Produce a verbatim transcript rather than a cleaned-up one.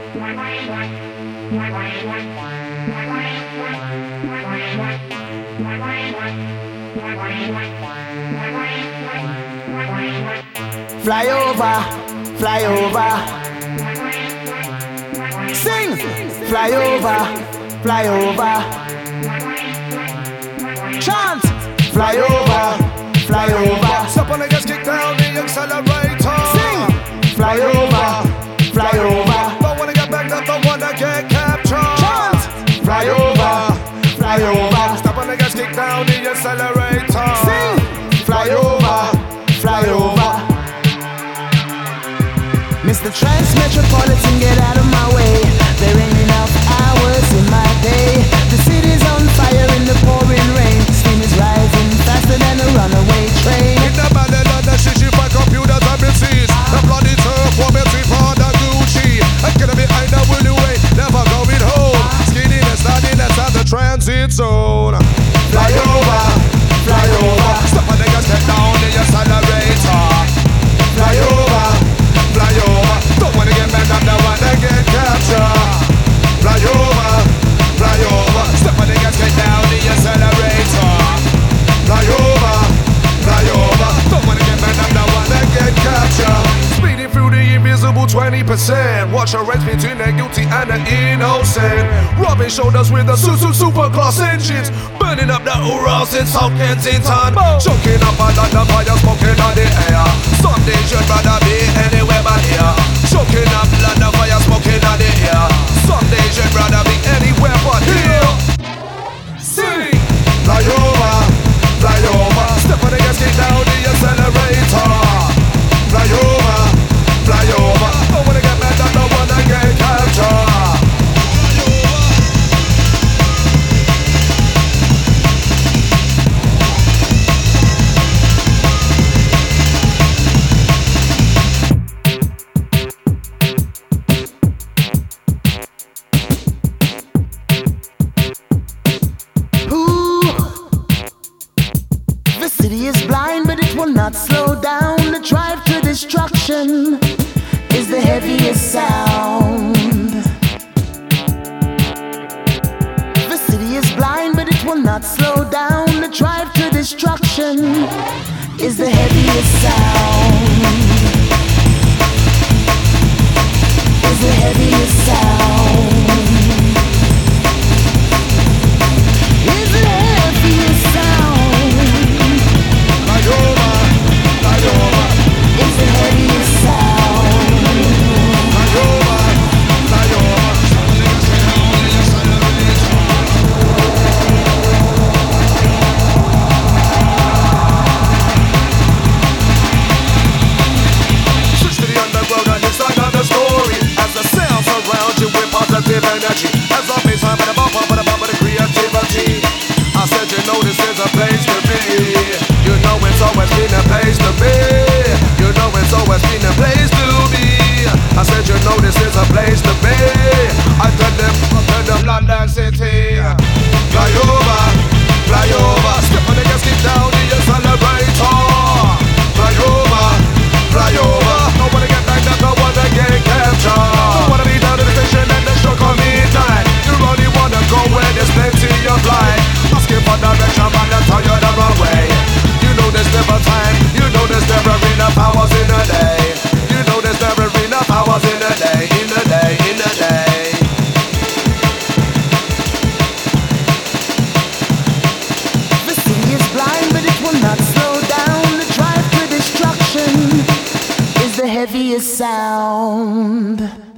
Fly over, fly over. Sing! Fly over, fly over. Chant! Fly over, fly over. Stop on the gas, kick down the accelerator. Sing! Fly over, fly over. Don't wanna get back up, don't wanna get captured. Chant! Fly over, fly over. Stop on the gas, kick down the accelerator. Sing! Fly over, fly over. Mister Trans Metropolitan, get out of my way. There ain't enough hours in my day. The city's on fire in the pouring rain. Steam is rising faster than a runaway train. In the Babylon, the shishi for computers and M Cs. The bloody turf, for me, for the Gucci. I'm gonna be behind the willy way, never going home. Skinny, that's not in, that's at the transit zone. Fly over, fly over. Stop on the gas, get down the accelerator. Fly over, fly over. Don't wanna get back up, don't wanna get captured. Fly over, fly over. Step on the gas, get down the accelerator. Fly over, fly over. Don't wanna get back up, don't wanna get captured. Speeding through the invisible twenty percent. Watch a race between the guilty and the innocent. Rubbing shoulders with the su su super class engines. Burning up the Urals in South Kensington. Choking up a London fire, smoking on the air. Some days you'd rather be anywhere but here. Choking up London fire, smoking on the air. Some days you'd rather be anywhere but here. Sing! Fly over, fly over. Step on the gas, get down the accelerator. Fly over, fly over. Don't wanna get mad, I don't wanna get captured. Not slow down. The drive to destruction is the heaviest sound. The city is blind, but it will not slow down. The drive to destruction is the heaviest sound. Is the heaviest sound. Is the heaviest sound. Fly over, fly over. It's the heaviest sound. Fly over, fly over. Switch to the underground and inside of the story. As the sound surrounds you with positive energy. As the baseline with the bump up, with the bump of the creativity. I said you know this is a place to be. You know it's always been a place to be. You know it's always been a place to be. I said you know this is a place to be. I tell them, I tell them London City. Fly over, fly over. Step on the gas, get down the accelerator. Fly over, fly over. Don't wanna get back up, don't wanna get captured. Don't wanna be down to the station and the stroke on midnight. You only wanna go where there's plenty of light. Asking for direction, man, they'll tell you the wrong way. You know there's never time, you know there's never enough hours in a day. You know there's never enough hours in a day, in a day, in a day. The city is blind, but it will not slow down. The drive to destruction is the heaviest sound.